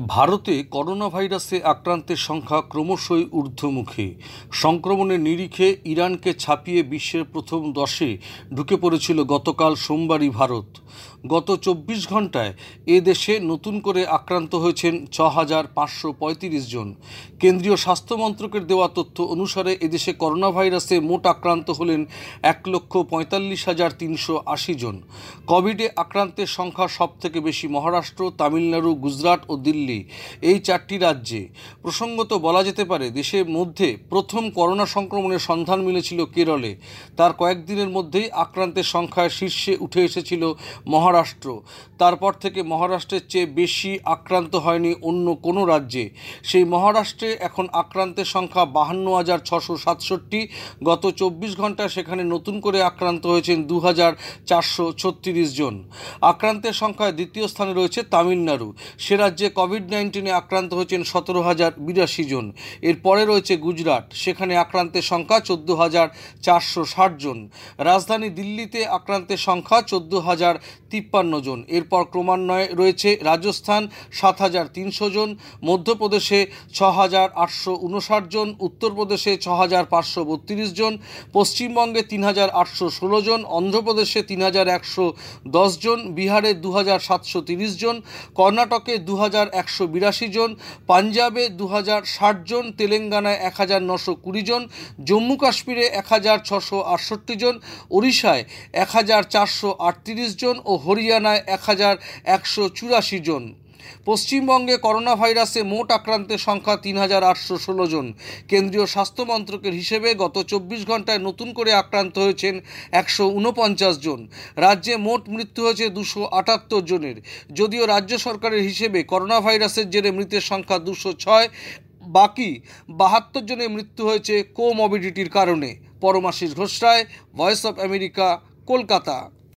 ভারতে করোনা ভাইরাসে আক্রান্তের সংখ্যা ক্রমশই ঊর্ধ্বমুখী। সংক্রমণের নিরিখে ইরানকে ছাপিয়ে বিশ্বের প্রথম 10-এ ঢুকে পড়েছিল গতকাল সোমবারই ভারত। গত 24 ঘন্টায় এ দেশে নতুন করে আক্রান্ত হয়েছেন 6,535 জন। কেন্দ্রীয় স্বাস্থ্য মন্ত্রকের দেওয়া তথ্য অনুসারে এদেশে করোনা ভাইরাসে মোট আক্রান্ত হলেন 1,45,380 জন। কোভিডে আক্রান্তের সংখ্যা সবথেকে বেশি মহারাষ্ট্র, তামিলনাড়ু, গুজরাট ও দিল্লি, এই 4টি রাজ্যে। প্রসঙ্গত বলা যেতে পারে, দেশের মধ্যে প্রথম করোনা সংক্রমণের সন্ধান মিলেছিল কেরলে। তার কয়েকদিনের মধ্যেই আক্রান্তের সংখ্যায় শীর্ষে উঠে এসেছিল মহারাষ্ট্র। তারপর থেকে মহারাষ্ট্রের চেয়ে বেশি আক্রান্ত হয়নি অন্য কোনো রাজ্যে। সেই মহারাষ্ট্রে এখন আক্রান্তের সংখ্যা 52,667। গত 24 ঘন্টায় সেখানে নতুন করে আক্রান্ত হয়েছেন 2,436 জন। আক্রান্তের সংখ্যায় দ্বিতীয় স্থানে রয়েছে তামিলনাড়ু। সে রাজ্যে কোভিড-19 আক্রান্ত হয়েছেন 17,082 জন। এরপরে রয়েছে গুজরাট, সেখানে আক্রান্তের সংখ্যা 14,460 জন। রাজধানী দিল্লিতে আক্রান্তের সংখ্যা 14,053 জন। এরপর ক্রমান্বয়ে রয়েছে রাজস্থান 7,300 জন, মধ্যপ্রদেশে 6,859 জন, উত্তরপ্রদেশে 6,532 জন, পশ্চিমবঙ্গে 3,816 জন, অন্ধ্রপ্রদেশে 3,110 জন, বিহারে 2,730 জন, কর্ণাটকে 2,182 জন, পাঞ্জাবে 2,060 জন, তেলেঙ্গানায় 1,920 জন, জম্মু কাশ্মীরে 1,668 জন, ওড়িশায় 1,438 জন ও হরিয়ানায় 1,184 জন। পশ্চিমবঙ্গে করোনা ভাইরাসে মোট আক্রান্তের সংখ্যা 3,816 জন। কেন্দ্রীয় স্বাস্থ্য মন্ত্রকের হিসেবে গত 24 ঘন্টায় নতুন করে আক্রান্ত হয়েছেন 149 জন। রাজ্যে মোট মৃত্যু হয়েছে 278 জনের। যদিও রাজ্য সরকারের হিসেবে করোনা ভাইরাসের জেরে মৃতের সংখ্যা 206, বাকি 72 জনের মৃত্যু হয়েছে কোমরবিডিটির কারণে। Paramashis Ghosh Roy, Voice of America, Kolkata.